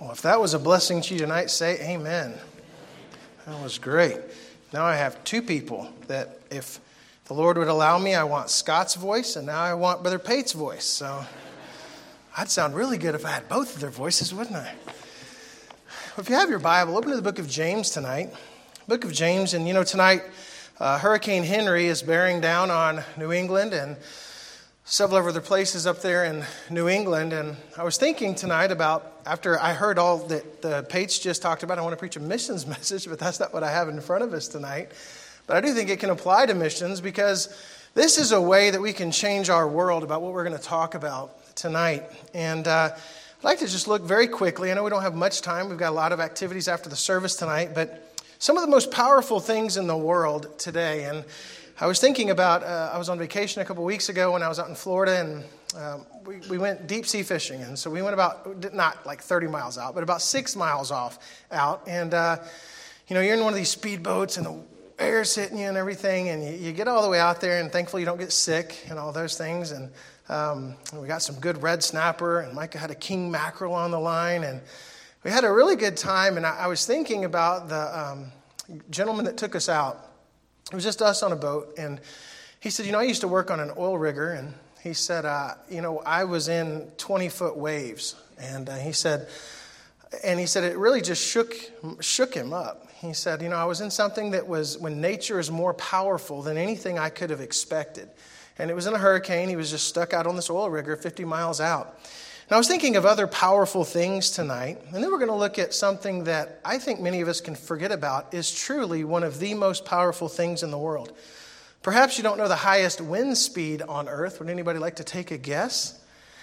Well, if that was a blessing to you tonight, say amen. That was great. Now I have two people that, if the Lord would allow me, I want Scott's voice, and now I want Brother Pate's voice. So I'd sound really good if I had both of their voices, wouldn't I? If you have your Bible, open to the book of James tonight. Book of James, and tonight Hurricane Henry is bearing down on New England and several other places up there in New England. And I was thinking tonight about, after I heard all that the Pates just talked about, I want to preach a missions message, but that's not what I have in front of us tonight. But I do think it can apply to missions, because this is a way that we can change our world about what we're going to talk about tonight. And I'd like to just look very quickly. I know we don't have much time. We've got a lot of activities after the service tonight, but some of the most powerful things in the world today. And I was thinking about, I was on vacation a couple weeks ago when I was out in Florida, and we went deep sea fishing. And so we went about, not like 30 miles out, but about 6 miles out. And, you're in one of these speedboats and the air's hitting you and everything. And you get all the way out there, and thankfully you don't get sick and all those things. And we got some good red snapper, and Micah had a king mackerel on the line. And we had a really good time. And I was thinking about the gentleman that took us out. It was just us on a boat, and he said, I used to work on an oil rigger, and he said, I was in 20-foot waves, and he said it really just shook him up. He said, I was in something that was, when nature is more powerful than anything I could have expected, and it was in a hurricane. He was just stuck out on this oil rigger 50 miles out. And I was thinking of other powerful things tonight, and then we're going to look at something that I think many of us can forget about is truly one of the most powerful things in the world. Perhaps you don't know the highest wind speed on earth. Would anybody like to take a guess?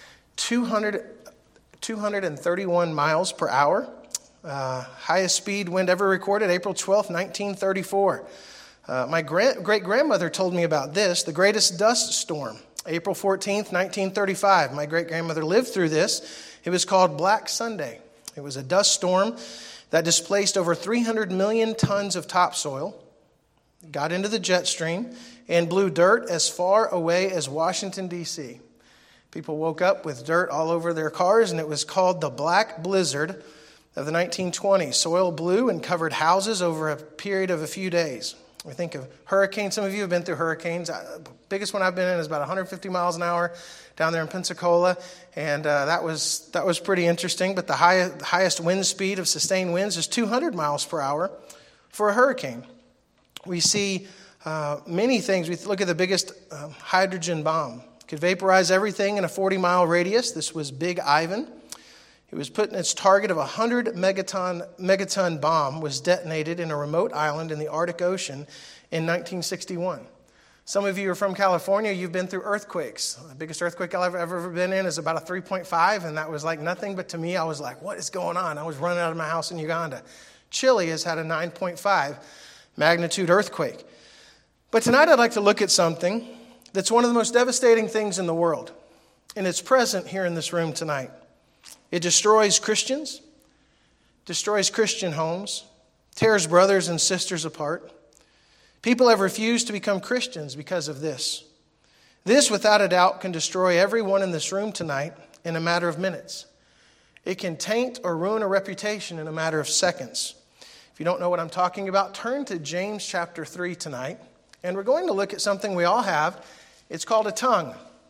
231 miles per hour. Highest speed wind ever recorded, April 12th, 1934. My great-grandmother told me about this, the greatest dust storm. April 14th, 1935. My great-grandmother lived through this. It was called Black Sunday. It was a dust storm that displaced over 300 million tons of topsoil, got into the jet stream, and blew dirt as far away as Washington, D.C. People woke up with dirt all over their cars, and it was called the Black Blizzard of the 1920s. Soil blew and covered houses over a period of a few days. We think of hurricanes. Some of you have been through hurricanes. The biggest one I've been in is about 150 miles an hour down there in Pensacola, and that was pretty interesting. But the highest wind speed of sustained winds is 200 miles per hour for a hurricane. We see many things. We look at the biggest hydrogen bomb. It could vaporize everything in a 40-mile radius. This was Big Ivan. It was put in its target of a 100 megaton bomb was detonated in a remote island in the Arctic Ocean in 1961. Some of you are from California. You've been through earthquakes. The biggest earthquake I've ever been in is about a 3.5, and that was like nothing. But to me, I was like, what is going on? I was running out of my house in Uganda. Chile has had a 9.5 magnitude earthquake. But tonight I'd like to look at something that's one of the most devastating things in the world, and it's present here in this room tonight. It destroys Christians, destroys Christian homes, tears brothers and sisters apart. People have refused to become Christians because of this. This, without a doubt, can destroy everyone in this room tonight in a matter of minutes. It can taint or ruin a reputation in a matter of seconds. If you don't know what I'm talking about, turn to James chapter 3 tonight, and we're going to look at something we all have. It's called a tongue.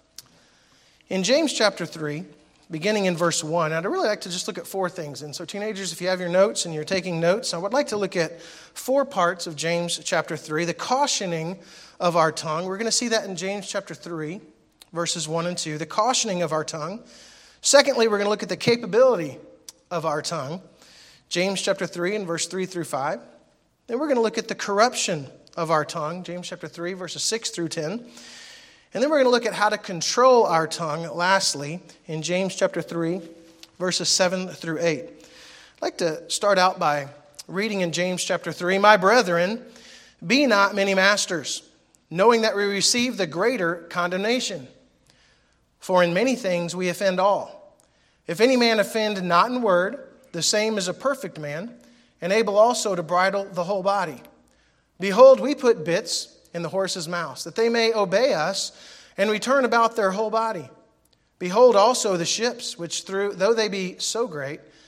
In James chapter 3, beginning in verse 1, I'd really like to just look at four things. And so teenagers, if you have your notes and you're taking notes, I would like to look at four parts of James chapter 3, the cautioning of our tongue. We're going to see that in James chapter 3, verses 1 and 2, the cautioning of our tongue. Secondly, we're going to look at the capability of our tongue, James chapter 3 and verse 3 through 5. Then we're going to look at the corruption of our tongue, James chapter 3, verses 6 through 10. And then we're going to look at how to control our tongue, lastly, in James chapter 3, verses 7 through 8. I'd like to start out by reading in James chapter 3, "My brethren, be not many masters, knowing that we receive the greater condemnation. For in many things we offend all. If any man offend not in word, the same is a perfect man, and able also to bridle the whole body. Behold, we put bits in the horses' mouths, that they may obey us, and we turn about their whole body. Behold also the ships, which though they be so great,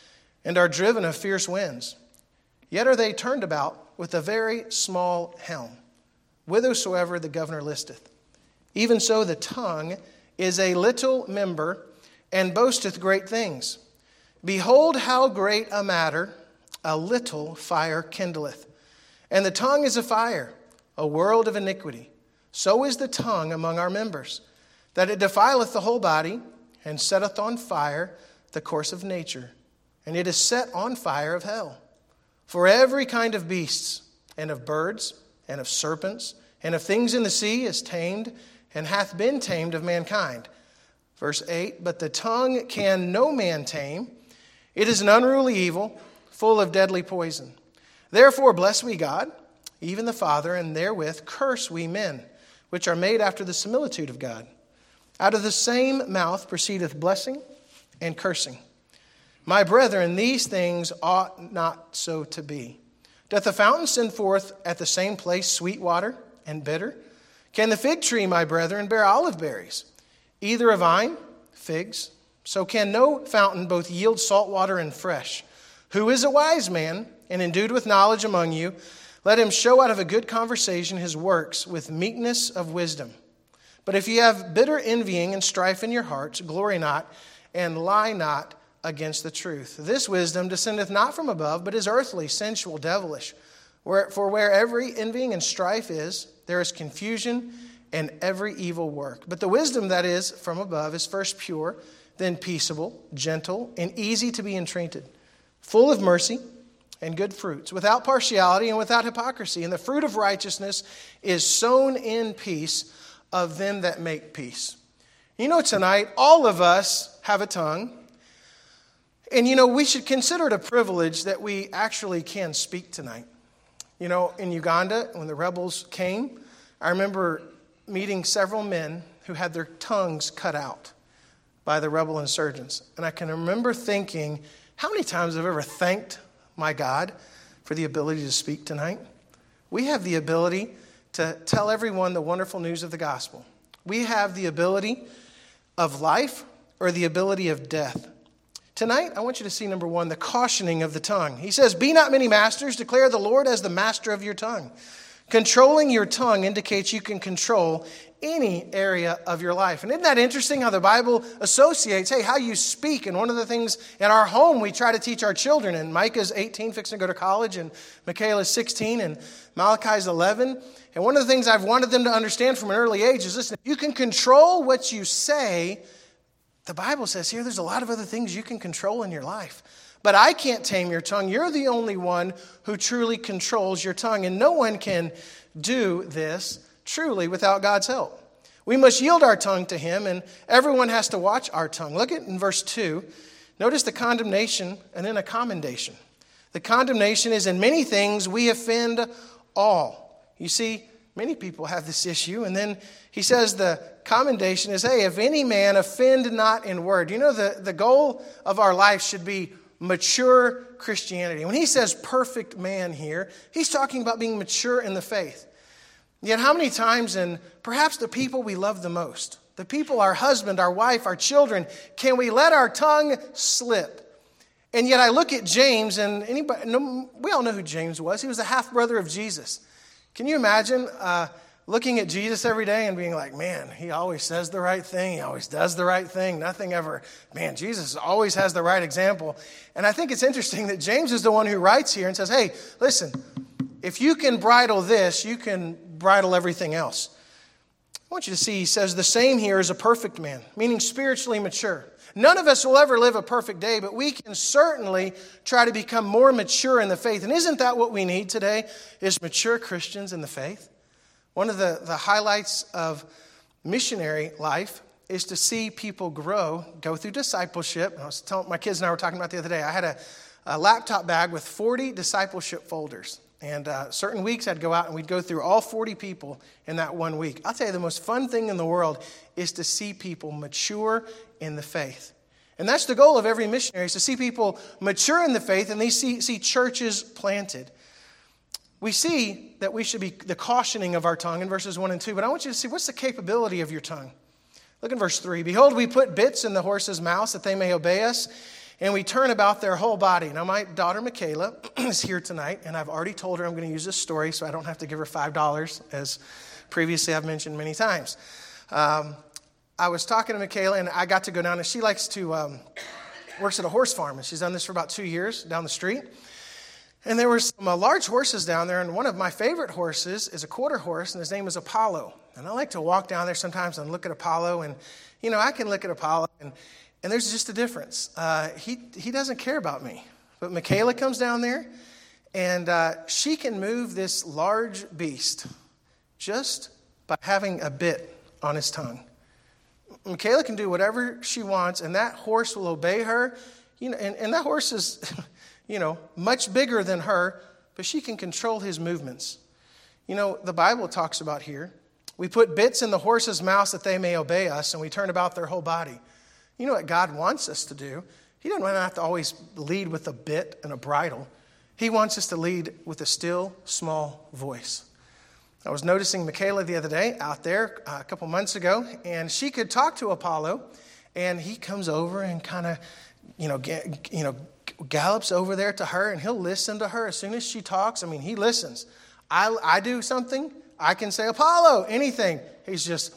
and are driven of fierce winds. Yet are they turned about with a very small helm, whithersoever the governor listeth. Even so the tongue is a little member, and boasteth great things. Behold, how great a matter a little fire kindleth. And the tongue is a fire, a world of iniquity. So is the tongue among our members, that it defileth the whole body, and setteth on fire the course of nature. And it is set on fire of hell. For every kind of beasts, and of birds, and of serpents, and of things in the sea is tamed, and hath been tamed of mankind. Verse 8, but the tongue can no man tame. It is an unruly evil, full of deadly poison. Therefore bless we God, even the Father, and therewith curse we men, which are made after the similitude of God. Out of the same mouth proceedeth blessing and cursing. My brethren, these things ought not so to be. Doth the fountain send forth at the same place sweet water and bitter? Can the fig tree, my brethren, bear olive berries? Either a vine, figs. So can no fountain both yield salt water and fresh. Who is a wise man and endued with knowledge among you? Let him show out of a good conversation his works with meekness of wisdom. But if ye have bitter envying and strife in your hearts, glory not and lie not against the truth. This wisdom descendeth not from above, but is earthly, sensual, devilish. For where every envying and strife is, there is confusion and every evil work. But the wisdom that is from above is first pure, then peaceable, gentle, and easy to be entreated, full of mercy and good fruits, without partiality and without hypocrisy. And the fruit of righteousness is sown in peace of them that make peace. You know, tonight, all of us have a tongue. And, we should consider it a privilege that we actually can speak tonight. In Uganda, when the rebels came, I remember meeting several men who had their tongues cut out by the rebel insurgents. And I can remember thinking, how many times I've ever thanked my God for the ability to speak tonight? We have the ability to tell everyone the wonderful news of the gospel. We have the ability of life or the ability of death. Tonight, I want you to see, number one, the cautioning of the tongue. He says, be not many masters, declare the Lord as the master of your tongue. Controlling your tongue indicates you can control any area of your life. And isn't that interesting how the Bible associates, how you speak? And one of the things in our home we try to teach our children, and Micah's 18, fixing to go to college, and Michaela's 16, and Malachi's 11. And one of the things I've wanted them to understand from an early age is, listen, if you can control what you say, the Bible says here there's a lot of other things you can control in your life. But I can't tame your tongue. You're the only one who truly controls your tongue. And no one can do this truly without God's help. We must yield our tongue to Him, and everyone has to watch our tongue. Look at in verse 2. Notice the condemnation and then a commendation. The condemnation is, in many things we offend all. You see, many people have this issue. And then he says the commendation is, if any man offend not in word. The goal of our life should be mature Christianity. When he says perfect man here, he's talking about being mature in the faith. Yet how many times, and perhaps the people we love the most, the people, our husband, our wife, our children, can we let our tongue slip? And yet I look at James, and we all know who James was. He was the half-brother of Jesus. Can you imagine looking at Jesus every day and being like, man, he always says the right thing. He always does the right thing. Nothing ever, man, Jesus always has the right example. And I think it's interesting that James is the one who writes here and says, hey, listen, if you can bridle this, you can bridle everything else. I want you to see, he says the same here is a perfect man, meaning spiritually mature. None of us will ever live a perfect day, but we can certainly try to become more mature in the faith. And isn't that what we need today, is mature Christians in the faith? One of the highlights of missionary life is to see people go through discipleship. I was telling my kids and I were talking about the other day. I had a laptop bag with 40 discipleship folders. And certain weeks I'd go out and we'd go through all 40 people in that 1 week. I'll tell you, the most fun thing in the world is to see people mature in the faith. And that's the goal of every missionary, is to see people mature in the faith and they see churches planted. We see that we should be the cautioning of our tongue in verses 1 and 2, but I want you to see, what's the capability of your tongue? Look in verse 3. Behold, we put bits in the horses' mouths that they may obey us, and we turn about their whole body. Now, my daughter, Michaela, is here tonight, and I've already told her I'm going to use this story so I don't have to give her $5, as previously I've mentioned many times. I was talking to Michaela, and I got to go down, and she likes to, works at a horse farm, and she's done this for about 2 years down the street. And there were some large horses down there, and one of my favorite horses is a quarter horse, and his name is Apollo. And I like to walk down there sometimes and look at Apollo, and, I can look at Apollo, and there's just a difference. He doesn't care about me. But Michaela comes down there, and she can move this large beast just by having a bit on his tongue. Michaela can do whatever she wants, and that horse will obey her. And that horse is, much bigger than her, but she can control his movements. The Bible talks about here, we put bits in the horse's mouth that they may obey us, and we turn about their whole body. You know what God wants us to do? He doesn't have to always lead with a bit and a bridle. He wants us to lead with a still, small voice. I was noticing Michaela the other day out there a couple months ago, and she could talk to Apollo, and he comes over and kind of, gallops over there to her, and he'll listen to her as soon as she talks. He listens. I do something, I can say, Apollo, anything. He's just,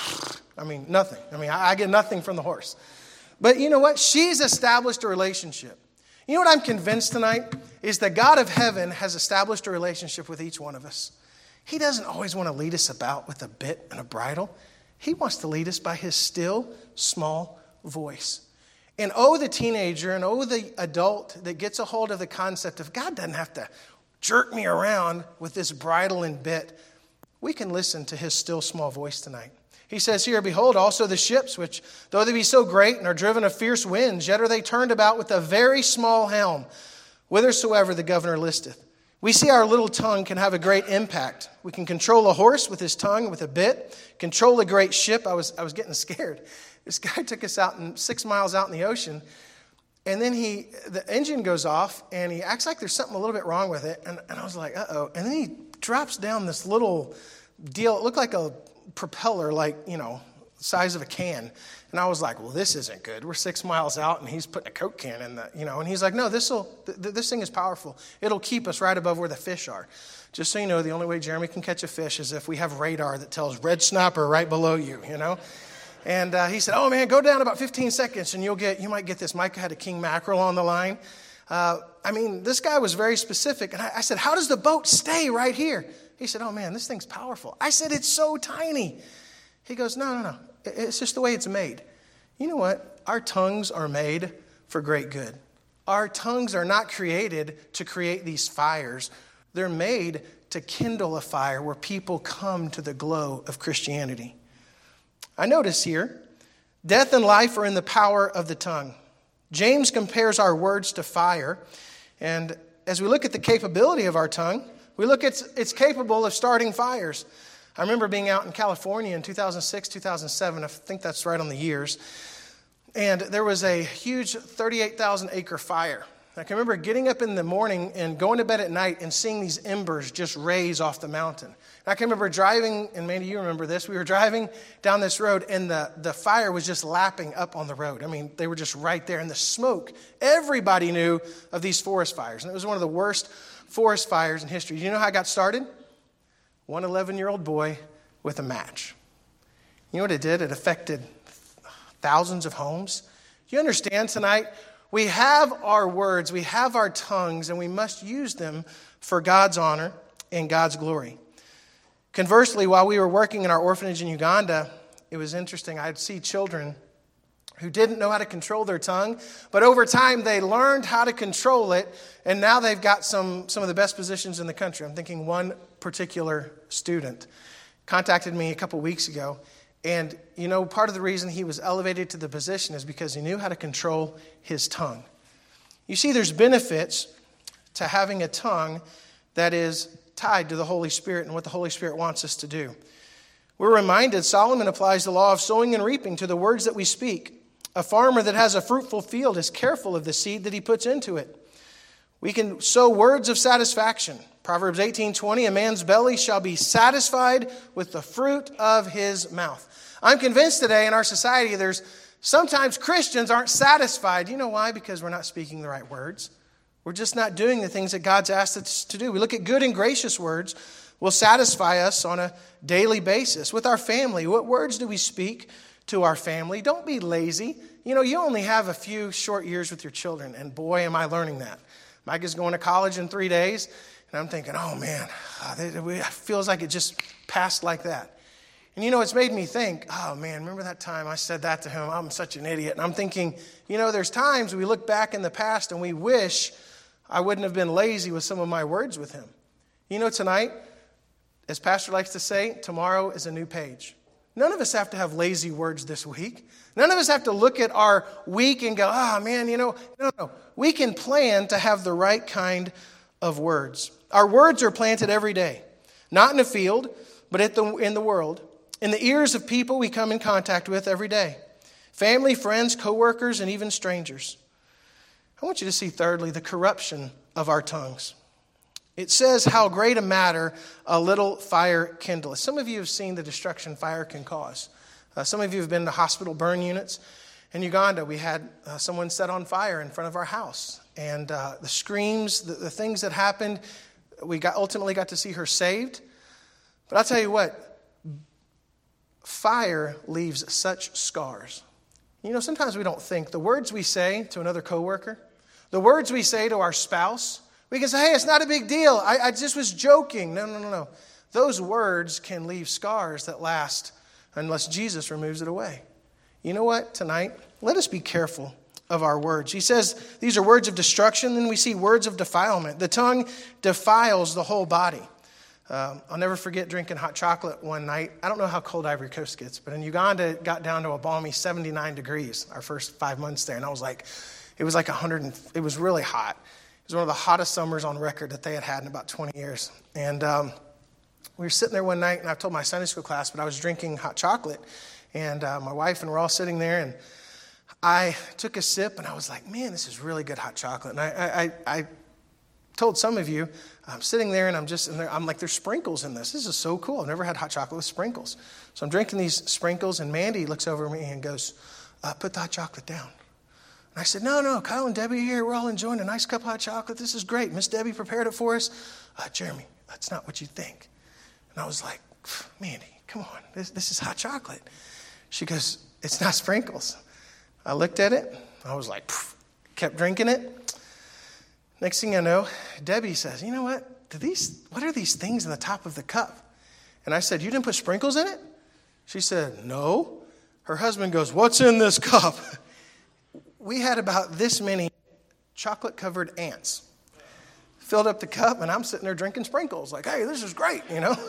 nothing. I get nothing from the horse. But you know what? She's established a relationship. You know what I'm convinced tonight is that God of heaven has established a relationship with each one of us. He doesn't always want to lead us about with a bit and a bridle. He wants to lead us by his still, small voice. And the teenager and the adult that gets a hold of the concept of God doesn't have to jerk me around with this bridle and bit. We can listen to his still, small voice tonight. He says here, behold, also the ships, which, though they be so great and are driven of fierce winds, yet are they turned about with a very small helm, whithersoever the governor listeth. We see our little tongue can have a great impact. We can control a horse with his tongue, with a bit, control a great ship. I was getting scared. This guy took us out 6 miles out in the ocean, and then the engine goes off, and he acts like there's something a little bit wrong with it, and I was like, uh-oh. And then he drops down this little deal. It looked like a propeller, size of a can. And I was like, well, this isn't good. We're 6 miles out, and he's putting a Coke can in and he's like, no, this thing is powerful. It'll keep us right above where the fish are. Just so you know, the only way Jeremy can catch a fish is if we have radar that tells red snapper right below you, And he said, oh man, go down about 15 seconds and you might get this. Micah had a king mackerel on the line. This guy was very specific. And I said, how does the boat stay right here? He said, oh man, this thing's powerful. I said, it's so tiny. He goes, no. It's just the way it's made. You know what? Our tongues are made for great good. Our tongues are not created to create these fires. They're made to kindle a fire where people come to the glow of Christianity. I notice here, death and life are in the power of the tongue. James compares our words to fire. And as we look at the capability of our tongue, we look at it's capable of starting fires. I remember being out in California in 2006, 2007. I think that's right on the years. And there was a huge 38,000 acre fire. I can remember getting up in the morning and going to bed at night and seeing these embers just raise off the mountain. And I can remember driving, and Mandy, you remember this. We were driving down this road, and the fire was just lapping up on the road. They were just right there. And the smoke, everybody knew of these forest fires. And it was one of the worst forest fires in history. Do you know how it got started? One 11-year-old boy with a match. You know what it did? It affected thousands of homes. Do you understand tonight? We have our words, we have our tongues, and we must use them for God's honor and God's glory. Conversely, while we were working in our orphanage in Uganda, it was interesting. I'd see children who didn't know how to control their tongue, but over time they learned how to control it, and now they've got some of the best positions in the country. I'm thinking one particular student contacted me a couple weeks ago, and part of the reason he was elevated to the position is because he knew how to control his tongue. You see, there's benefits to having a tongue that is tied to the Holy Spirit and what the Holy Spirit wants us to do. We're reminded, Solomon applies the law of sowing and reaping to the words that we speak. A farmer that has a fruitful field is careful of the seed that he puts into it. We can sow words of satisfaction. Proverbs 18:20, a man's belly shall be satisfied with the fruit of his mouth. I'm convinced today in our society there's sometimes Christians aren't satisfied. You know why? Because we're not speaking the right words. We're just not doing the things that God's asked us to do. We look at good and gracious words will satisfy us on a daily basis. With our family, what words do we speak to our family? Don't be lazy. You know, you only have a few short years with your children, and boy, am I learning that. Mike is going to college in 3 days, and I'm thinking, oh man, it feels like it just passed like that. And you know, it's made me think, oh man, remember that time I said that to him? I'm such an idiot. And I'm thinking, you know, there's times we look back in the past and we wish I wouldn't have been lazy with some of my words with him. You know, tonight, as Pastor likes to say, tomorrow is a new page. None of us have to have lazy words this week. None of us have to look at our week and go, oh man, you know, no. We can plan to have the right kind of words. Our words are planted every day, not in a field, but in the world, in the ears of people we come in contact with every day. Family, friends, coworkers, and even strangers. I want you to see, thirdly, the corruption of our tongues. It says how great a matter a little fire kindleth. Some of you have seen the destruction fire can cause. Some of you have been to hospital burn units. In Uganda, we had someone set on fire in front of our house. And the screams, the things that happened, we ultimately got to see her saved. But I'll tell you what, fire leaves such scars. You know, sometimes we don't think. The words we say to another coworker, the words we say to our spouse, we can say, hey, it's not a big deal. I just was joking. No. Those words can leave scars that last unless Jesus removes it away. You know what? Tonight, let us be careful of our words. He says these are words of destruction. Then we see words of defilement. The tongue defiles the whole body. I'll never forget drinking hot chocolate one night. I don't know how cold Ivory Coast gets, but in Uganda, it got down to a balmy 79 degrees our first 5 months there. And I was like, it was like 100, it was really hot. It was one of the hottest summers on record that they had in about 20 years. And we were sitting there one night, and I told my Sunday school class, but I was drinking hot chocolate. And my wife and we're all sitting there, and I took a sip, and I was like, man, this is really good hot chocolate. And I told some of you, I'm sitting there, and I'm like, there's sprinkles in this. This is so cool. I've never had hot chocolate with sprinkles. So I'm drinking these sprinkles, and Mandy looks over at me and goes, put the hot chocolate down. I said, no, Kyle and Debbie are here. We're all enjoying a nice cup of hot chocolate. This is great. Miss Debbie prepared it for us. Jeremy, that's not what you think. And I was like, Mandy, come on. This is hot chocolate. She goes, it's not sprinkles. I looked at it. I was like, kept drinking it. Next thing I know, Debbie says, you know what? What are these things in the top of the cup? And I said, you didn't put sprinkles in it? She said, no. Her husband goes, what's in this cup? We had about this many chocolate-covered ants. Filled up the cup, and I'm sitting there drinking sprinkles. Like, hey, this is great, you know.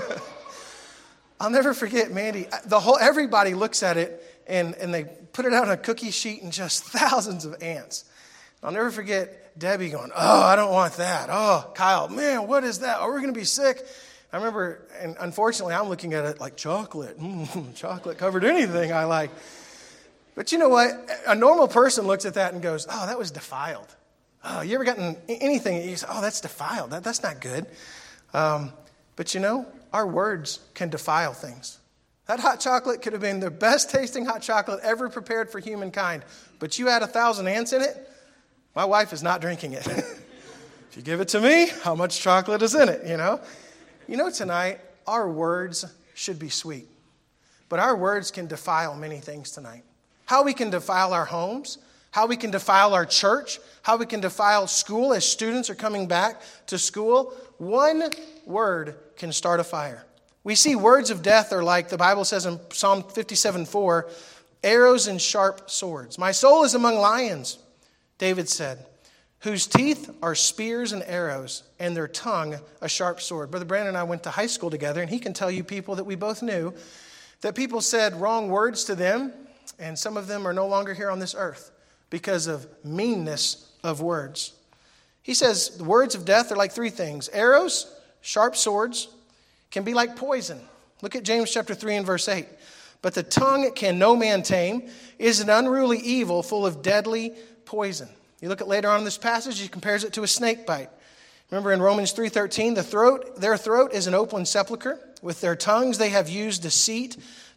I'll never forget, Mandy. Everybody looks at it, and they put it out on a cookie sheet, and just thousands of ants. I'll never forget Debbie going, oh, I don't want that. Oh, Kyle, man, what is that? Are we going to be sick? I remember, and unfortunately, I'm looking at it like chocolate. Chocolate covered anything I like. But you know what? A normal person looks at that and goes, oh, that was defiled. Oh, you ever gotten anything, you say, oh, that's defiled. That's not good. But you know, our words can defile things. That hot chocolate could have been the best tasting hot chocolate ever prepared for humankind. But you add 1,000 ants in it, my wife is not drinking it. If you give it to me, how much chocolate is in it, you know? You know, tonight, our words should be sweet. But our words can defile many things tonight. How we can defile our homes, how we can defile our church, how we can defile school as students are coming back to school. One word can start a fire. We see words of death are like, the Bible says in Psalm 57:4, arrows and sharp swords. My soul is among lions, David said, whose teeth are spears and arrows, and their tongue a sharp sword. Brother Brandon and I went to high school together, and he can tell you people that we both knew, that people said wrong words to them, and some of them are no longer here on this earth because of meanness of words. He says the words of death are like three things. Arrows, sharp swords, can be like poison. Look at James chapter 3 and verse 8. But the tongue can no man tame, is an unruly evil full of deadly poison. You look at later on in this passage, he compares it to a snake bite. Remember in Romans 3:13, their throat is an open sepulcher. With their tongues they have used deceit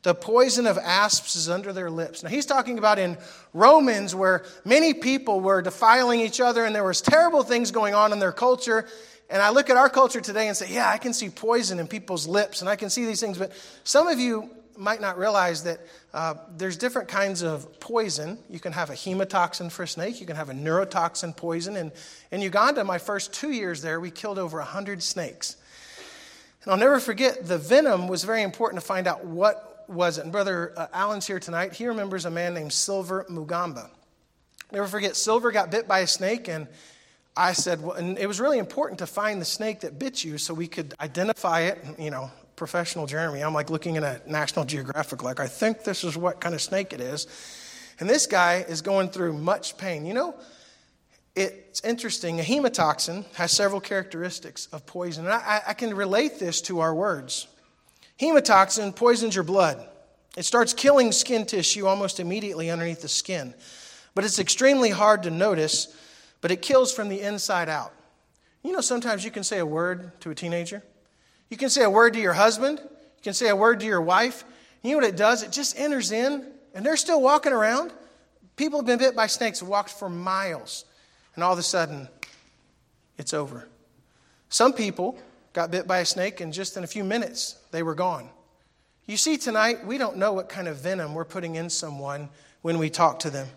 The poison of asps is under their lips. Now he's talking about in Romans where many people were defiling each other and there was terrible things going on in their culture. And I look at our culture today and say, yeah, I can see poison in people's lips and I can see these things. But some of you might not realize that there's different kinds of poison. You can have a hemotoxin for a snake. You can have a neurotoxin poison. And in Uganda, my first 2 years there, we killed over 100 snakes. And I'll never forget, the venom was very important to find out what was it. And Brother Allen's here tonight. He remembers a man named Silver Mugamba. Never forget, Silver got bit by a snake, and I said, well, and it was really important to find the snake that bit you so we could identify it. You know, professional Jeremy, I'm like looking at a National Geographic, like, I think this is what kind of snake it is. And this guy is going through much pain. You know, it's interesting. A hemotoxin has several characteristics of poison. And I can relate this to our words. Hemotoxin poisons your blood. It starts killing skin tissue almost immediately underneath the skin. But it's extremely hard to notice, but it kills from the inside out. You know, sometimes you can say a word to a teenager. You can say a word to your husband. You can say a word to your wife. You know what it does? It just enters in, and they're still walking around. People have been bit by snakes and walked for miles, and all of a sudden, it's over. Some people got bit by a snake, and just in a few minutes, they were gone. You see, tonight, we don't know what kind of venom we're putting in someone when we talk to them.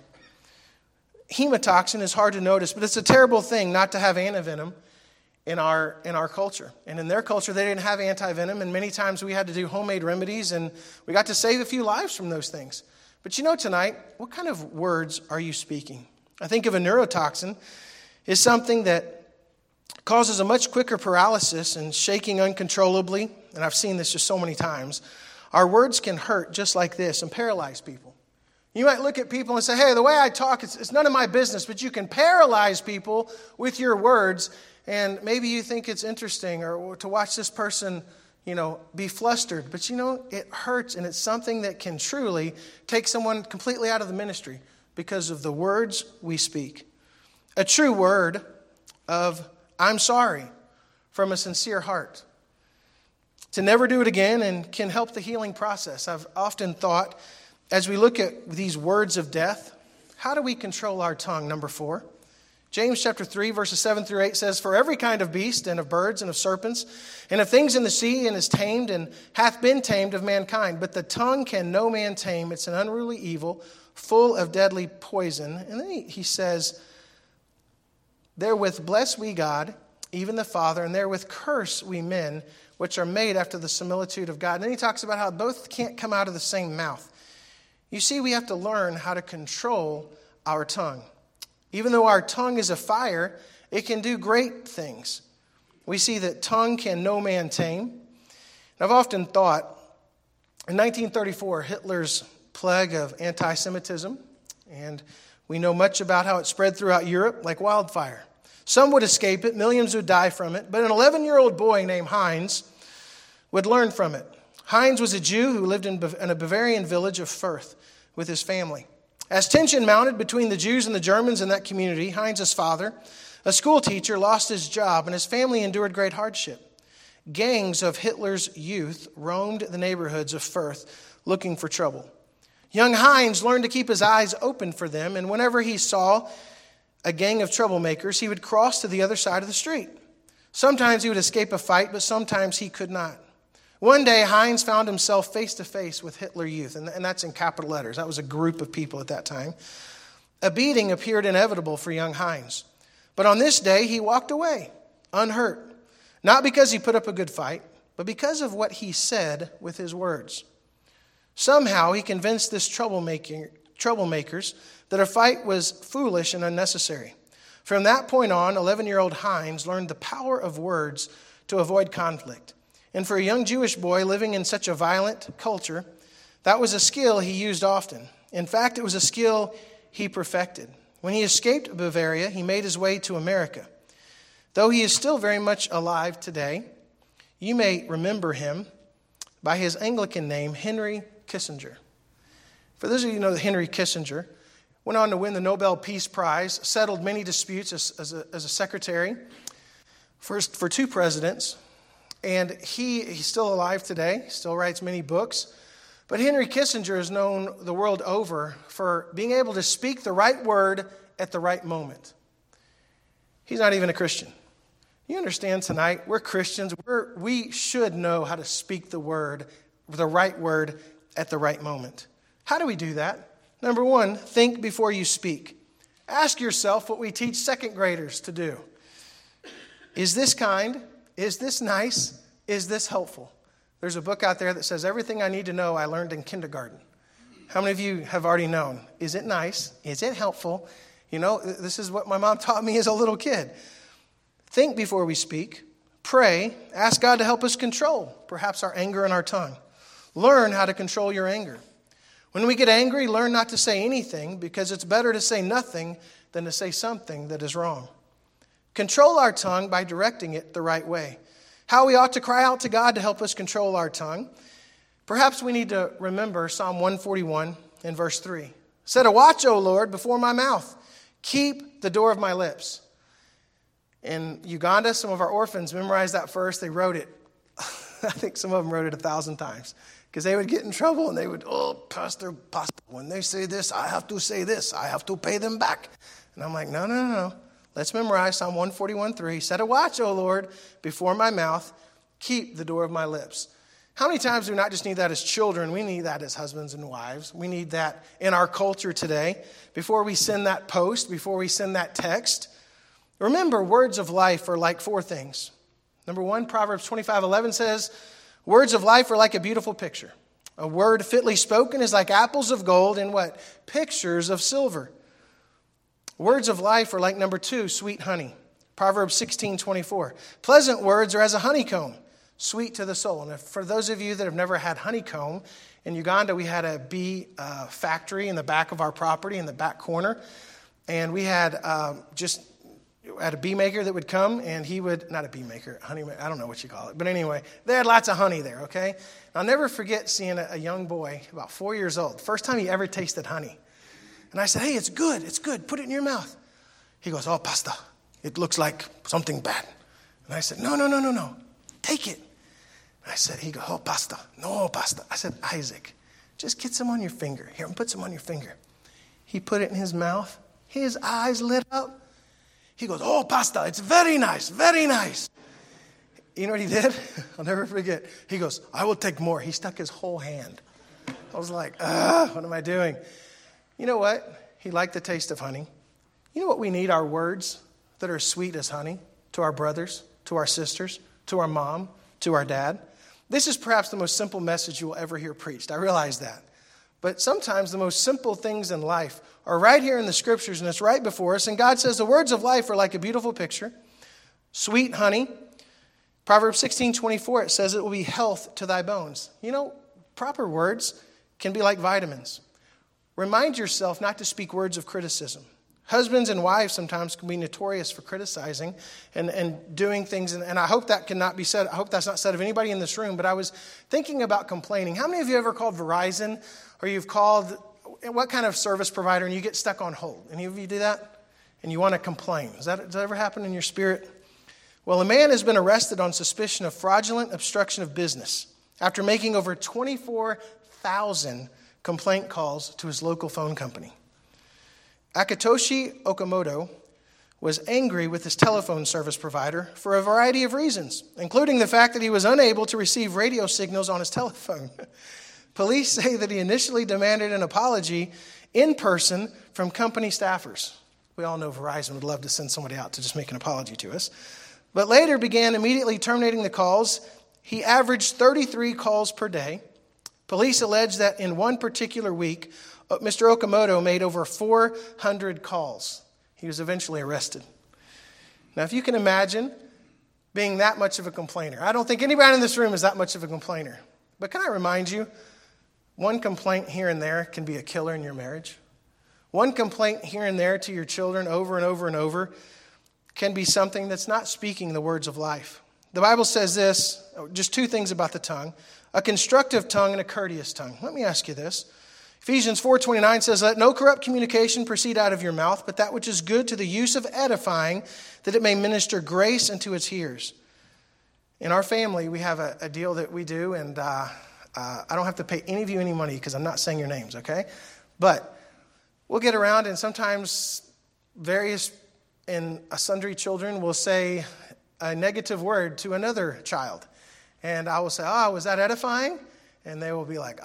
Hemotoxin is hard to notice, but it's a terrible thing not to have antivenom in our culture. And in their culture, they didn't have antivenom, and many times we had to do homemade remedies, and we got to save a few lives from those things. But you know, tonight, what kind of words are you speaking? I think of a neurotoxin is something that causes a much quicker paralysis and shaking uncontrollably, and I've seen this just so many times. Our words can hurt just like this and paralyze people. You might look at people and say, hey, the way I talk, it's none of my business, but you can paralyze people with your words, and maybe you think it's interesting or to watch this person, you know, be flustered. But you know, it hurts, and it's something that can truly take someone completely out of the ministry because of the words we speak. A true word of I'm sorry from a sincere heart. To never do it again and can help the healing process. I've often thought, as we look at these words of death, how do we control our tongue? Number 4. James chapter 3, verses 7 through 8 says, for every kind of beast and of birds and of serpents and of things in the sea and is tamed and hath been tamed of mankind. But the tongue can no man tame. It's an unruly evil, full of deadly poison. And then he says, therewith bless we God, even the Father, and therewith curse we men, which are made after the similitude of God. And then he talks about how both can't come out of the same mouth. You see, we have to learn how to control our tongue. Even though our tongue is a fire, it can do great things. We see that tongue can no man tame. And I've often thought, in 1934, Hitler's plague of anti-Semitism, and we know much about how it spread throughout Europe like wildfire. Some would escape it, millions would die from it, but an 11-year-old boy named Heinz would learn from it. Heinz was a Jew who lived in a Bavarian village of Fürth with his family. As tension mounted between the Jews and the Germans in that community, Heinz's father, a school teacher, lost his job, and his family endured great hardship. Gangs of Hitler's youth roamed the neighborhoods of Fürth looking for trouble. Young Heinz learned to keep his eyes open for them, and whenever he saw a gang of troublemakers, he would cross to the other side of the street. Sometimes he would escape a fight, but sometimes he could not. One day, Heinz found himself face to face with Hitler Youth, and that's in capital letters. That was a group of people at that time. A beating appeared inevitable for young Heinz. But on this day, he walked away, unhurt. Not because he put up a good fight, but because of what he said with his words. Somehow, he convinced this troublemakers that a fight was foolish and unnecessary. From that point on, 11-year-old Heinz learned the power of words to avoid conflict. And for a young Jewish boy living in such a violent culture, that was a skill he used often. In fact, it was a skill he perfected. When he escaped Bavaria, he made his way to America. Though he is still very much alive today, you may remember him by his Anglican name, Henry Kissinger. For those of you who know that Henry Kissinger went on to win the Nobel Peace Prize, settled many disputes as a secretary for 2 presidents. And he's still alive today, still writes many books. But Henry Kissinger is known the world over for being able to speak the right word at the right moment. He's not even a Christian. You understand tonight, we're Christians. We should know how to speak the right word at the right moment. How do we do that? Number one, think before you speak. Ask yourself what we teach second graders to do. Is this kind? Is this nice? Is this helpful? There's a book out there that says everything I need to know I learned in kindergarten. How many of you have already known? Is it nice? Is it helpful? You know, this is what my mom taught me as a little kid. Think before we speak. Pray. Ask God to help us control, perhaps our anger and our tongue. Learn how to control your anger. When we get angry, learn not to say anything, because it's better to say nothing than to say something that is wrong. Control our tongue by directing it the right way. How we ought to cry out to God to help us control our tongue. Perhaps we need to remember Psalm 141 and verse 3. Set a watch, O Lord, before my mouth. Keep the door of my lips. In Uganda, some of our orphans memorized that verse. They wrote it. I think some of them wrote it 1,000 times. Because they would get in trouble and they would, Pastor, when they say this, I have to say this. I have to pay them back. And I'm like, no. Let's memorize Psalm 141:3. Set a watch, O Lord, before my mouth. Keep the door of my lips. How many times do we not just need that as children? We need that as husbands and wives. We need that in our culture today. Before we send that post, before we send that text. Remember, words of life are like 4 things. Number 1, Proverbs 25:11 says, words of life are like a beautiful picture. A word fitly spoken is like apples of gold and what? Pictures of silver. Words of life are like number 2, sweet honey. Proverbs 16:24. Pleasant words are as a honeycomb, sweet to the soul. And for those of you that have never had honeycomb, in Uganda we had a bee factory in the back of our property in the back corner. And we had had a bee maker that would come, and he would, not a bee maker, honey maker, I don't know what you call it. But anyway, they had lots of honey there, okay? I'll never forget seeing a young boy, about 4 years old, first time he ever tasted honey. And I said, hey, it's good, put it in your mouth. He goes, oh, Pastor, it looks like something bad. And I said, no, take it. And I said, he goes, oh, Pastor, no, Pastor. I said, Isaac, just get some on your finger. Here, put some on your finger. He put it in his mouth. His eyes lit up. He goes, oh, Pastor, it's very nice, very nice. You know what he did? I'll never forget. He goes, I will take more. He stuck his whole hand. I was like, what am I doing? You know what? He liked the taste of honey. You know what we need? Our words that are sweet as honey to our brothers, to our sisters, to our mom, to our dad. This is perhaps the most simple message you will ever hear preached. I realize that. But sometimes the most simple things in life are right here in the scriptures, and it's right before us. And God says the words of life are like a beautiful picture. Sweet honey. Proverbs 16:24, it says it will be health to thy bones. You know, proper words can be like vitamins. Remind yourself not to speak words of criticism. Husbands and wives sometimes can be notorious for criticizing and doing things. And I hope that cannot be said. I hope that's not said of anybody in this room. But I was thinking about complaining. How many of you ever called Verizon, or you've called what kind of service provider, and you get stuck on hold? Any of you do that? And you want to complain. Does that ever happen in your spirit? Well, a man has been arrested on suspicion of fraudulent obstruction of business after making over 24,000 complaint calls to his local phone company. Akitoshi Okamoto was angry with his telephone service provider for a variety of reasons, including the fact that he was unable to receive radio signals on his telephone. Police say that he initially demanded an apology in person from company staffers. We all know Verizon would love to send somebody out to just make an apology to us. But later began immediately terminating the calls. He averaged 33 calls per day. Police allege that in one particular week, Mr. Okamoto made over 400 calls. He was eventually arrested. Now, if you can imagine being that much of a complainer. I don't think anybody in this room is that much of a complainer. But can I remind you, one complaint here and there can be a killer in your marriage. One complaint here and there to your children over and over and over can be something that's not speaking the words of life. The Bible says this, just 2 things about the tongue, a constructive tongue and a courteous tongue. Let me ask you this. Ephesians 4:29 says, let no corrupt communication proceed out of your mouth, but that which is good to the use of edifying, that it may minister grace unto its hearers. In our family, we have a deal that we do, and I don't have to pay any of you any money because I'm not saying your names, okay? But we'll get around, and sometimes various and sundry children will say a negative word to another child. And I will say, was that edifying? And they will be like,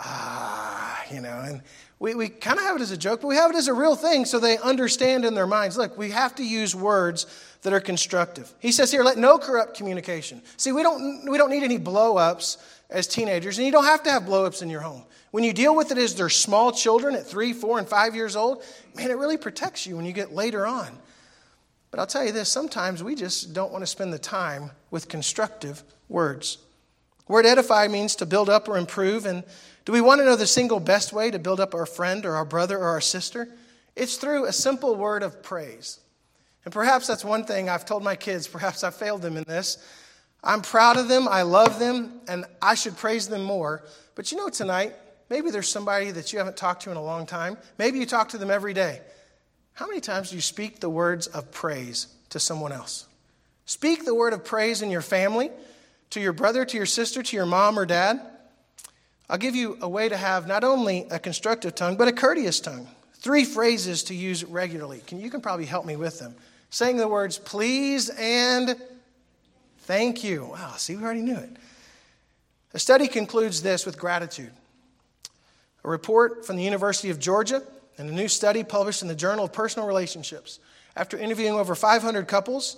and we kind of have it as a joke, but we have it as a real thing so they understand in their minds. Look, we have to use words that are constructive. He says here, let no corrupt communication. See, we don't need any blow-ups as teenagers, and you don't have to have blow-ups in your home. When you deal with it as they're small children at 3, 4, and 5 years old, man, it really protects you when you get later on. But I'll tell you this, sometimes we just don't want to spend the time with constructive words. The word edify means to build up or improve. And do we want to know the single best way to build up our friend or our brother or our sister? It's through a simple word of praise. And perhaps that's one thing I've told my kids. Perhaps I failed them in this. I'm proud of them. I love them. And I should praise them more. But tonight, maybe there's somebody that you haven't talked to in a long time. Maybe you talk to them every day. How many times do you speak the words of praise to someone else? Speak the word of praise in your family, to your brother, to your sister, to your mom or dad. I'll give you a way to have not only a constructive tongue, but a courteous tongue. 3 phrases to use regularly. You can probably help me with them. Saying the words please and thank you. Wow, see, we already knew it. A study concludes this with gratitude. A report from the University of Georgia and a new study published in the Journal of Personal Relationships. After interviewing over 500 couples,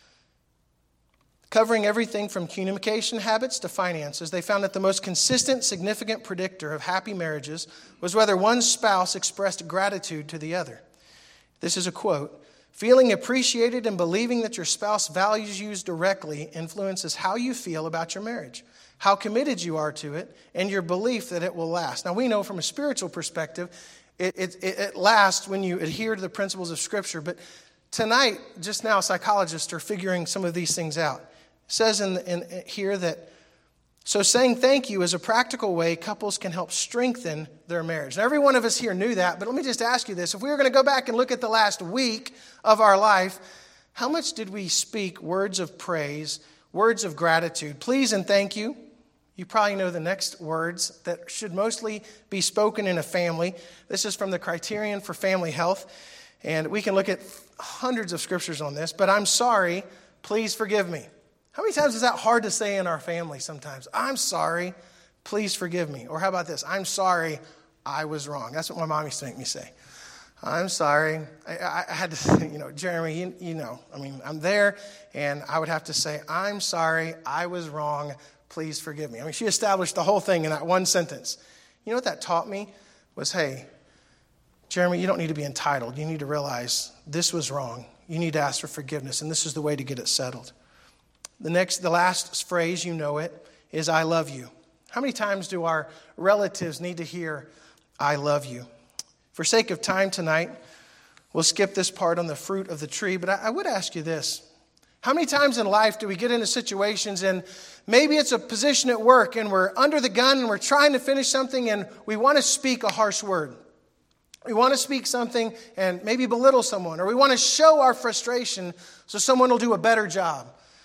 covering everything from communication habits to finances, they found that the most consistent, significant predictor of happy marriages was whether one spouse expressed gratitude to the other. This is a quote. Feeling appreciated and believing that your spouse values you directly influences how you feel about your marriage, how committed you are to it, and your belief that it will last. Now, we know from a spiritual perspective, it lasts when you adhere to the principles of Scripture. But tonight, just now, psychologists are figuring some of these things out. It says in here that, so saying thank you is a practical way couples can help strengthen their marriage. Now, every one of us here knew that, but let me just ask you this. If we were going to go back and look at the last week of our life, how much did we speak words of praise, words of gratitude? Please and thank you. You probably know the next words that should mostly be spoken in a family. This is from the Criterion for Family Health, and we can look at hundreds of scriptures on this, but I'm sorry, please forgive me. How many times is that hard to say in our family sometimes? I'm sorry, please forgive me. Or how about this? I'm sorry, I was wrong. That's what my mom used to make me say. I'm sorry. I had to say, Jeremy, I'm there, and I would have to say, I'm sorry, I was wrong, please forgive me. She established the whole thing in that one sentence. You know what that taught me was, hey, Jeremy, you don't need to be entitled. You need to realize this was wrong. You need to ask for forgiveness, and this is the way to get it settled. The last phrase, you know it, is I love you. How many times do our relatives need to hear, I love you? For sake of time tonight, we'll skip this part on the fruit of the tree, but I would ask you this. How many times in life do we get into situations and maybe it's a position at work and we're under the gun and we're trying to finish something and we want to speak a harsh word. We want to speak something and maybe belittle someone, or we want to show our frustration so someone will do a better job.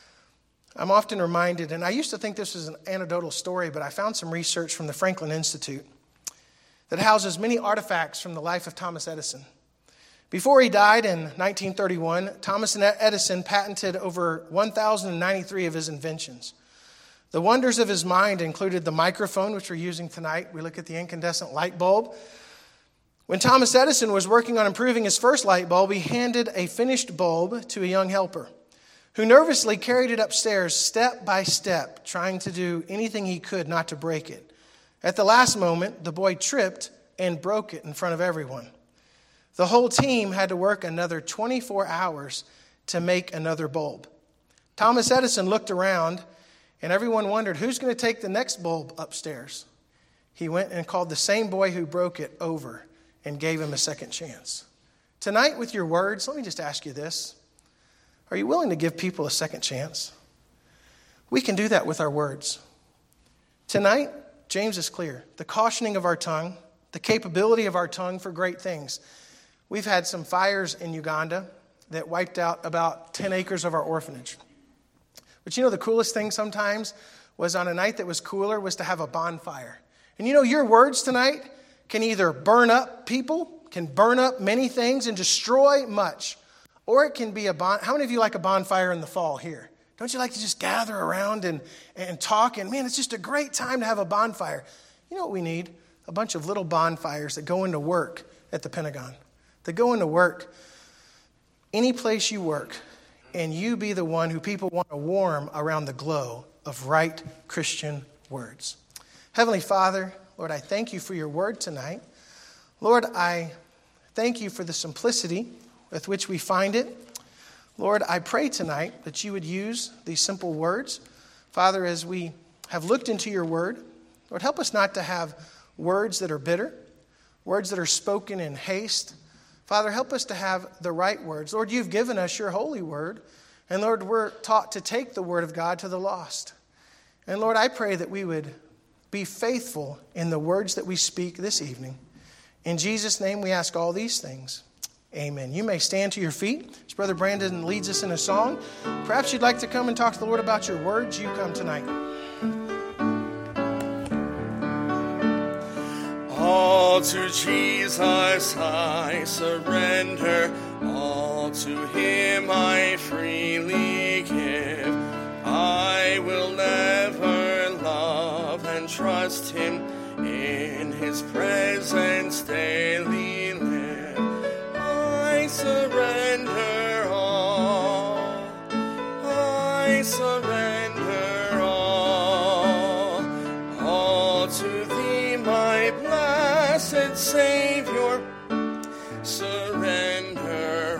I'm often reminded, and I used to think this was an anecdotal story, but I found some research from the Franklin Institute that houses many artifacts from the life of Thomas Edison. Before he died in 1931, Thomas Edison patented over 1,093 of his inventions. The wonders of his mind included the microphone, which we're using tonight. We look at the incandescent light bulb. When Thomas Edison was working on improving his first light bulb, he handed a finished bulb to a young helper, who nervously carried it upstairs step by step, trying to do anything he could not to break it. At the last moment, the boy tripped and broke it in front of everyone. The whole team had to work another 24 hours to make another bulb. Thomas Edison looked around, and everyone wondered, who's going to take the next bulb upstairs? He went and called the same boy who broke it over and gave him a second chance. Tonight, with your words, let me just ask you this. Are you willing to give people a second chance? We can do that with our words. Tonight, James is clear. The cautioning of our tongue, the capability of our tongue for great things. We've had some fires in Uganda that wiped out about 10 acres of our orphanage. But the coolest thing sometimes was on a night that was cooler was to have a bonfire. And your words tonight can either burn up people, can burn up many things and destroy much. Or it can be how many of you like a bonfire in the fall here? Don't you like to just gather around and talk? And man, it's just a great time to have a bonfire. You know what we need? A bunch of little bonfires that go into work at the Pentagon. That go into work any place you work, and you be the one who people want to warm around the glow of right Christian words. Heavenly Father, Lord, I thank you for your word tonight. Lord, I thank you for the simplicity with which we find it. Lord, I pray tonight that you would use these simple words. Father, as we have looked into your word, Lord, help us not to have words that are bitter, words that are spoken in haste. Father, help us to have the right words. Lord, you've given us your holy word. And Lord, we're taught to take the word of God to the lost. And Lord, I pray that we would be faithful in the words that we speak this evening. In Jesus' name we ask all these things. Amen. You may stand to your feet as Brother Brandon leads us in a song. Perhaps you'd like to come and talk to the Lord about your words. You come tonight. All to Jesus I surrender, all to him I freely give. I will never love and trust him, in his presence daily live. I surrender all, I surrender all to thee, my blessed Savior, surrender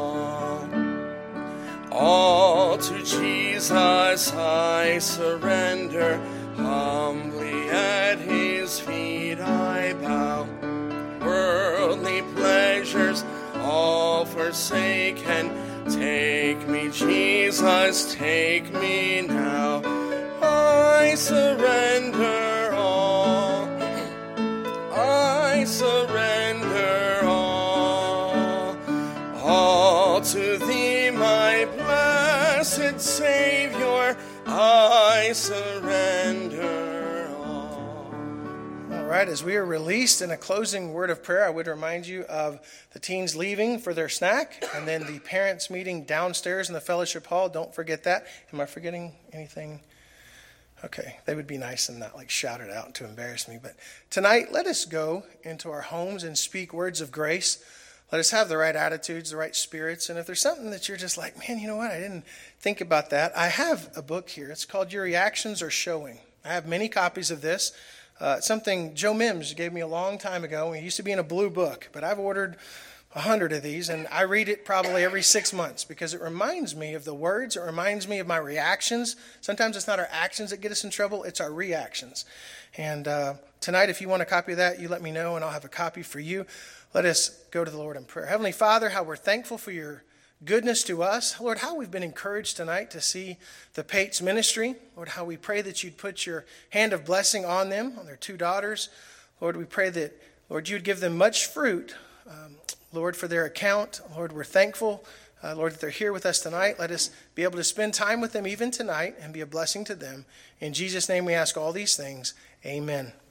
all to Jesus I surrender, humbly at his feet I bow, worldly pleasures all forsaken, take me Jesus, take me now, I surrender all, I surrender all to thee, my blessed Savior, I surrender all. All right, as we are released in a closing word of prayer, I would remind you of the teens leaving for their snack and then the parents meeting downstairs in the fellowship hall. Don't forget that. Am I forgetting anything? Okay, they would be nice and not shout it out to embarrass me. But tonight, let us go into our homes and speak words of grace. Let us have the right attitudes, the right spirits. And if there's something that you're just like, man, you know what? I didn't think about that. I have a book here. It's called Your Reactions Are Showing. I have many copies of this. Something Joe Mims gave me a long time ago. It used to be in a blue book, but I've ordered 100 of these, and I read it probably every 6 months because it reminds me of the words. It reminds me of my reactions. Sometimes it's not our actions that get us in trouble. It's our reactions. And tonight, if you want a copy of that, you let me know, and I'll have a copy for you. Let us go to the Lord in prayer. Heavenly Father, how we're thankful for your goodness to us. Lord, how we've been encouraged tonight to see the Pates ministry. Lord, how we pray that you'd put your hand of blessing on them, on their 2 daughters. Lord, we pray that, Lord, you'd give them much fruit, Lord, for their account. Lord, we're thankful, Lord, that they're here with us tonight. Let us be able to spend time with them even tonight and be a blessing to them. In Jesus' name we ask all these things. Amen.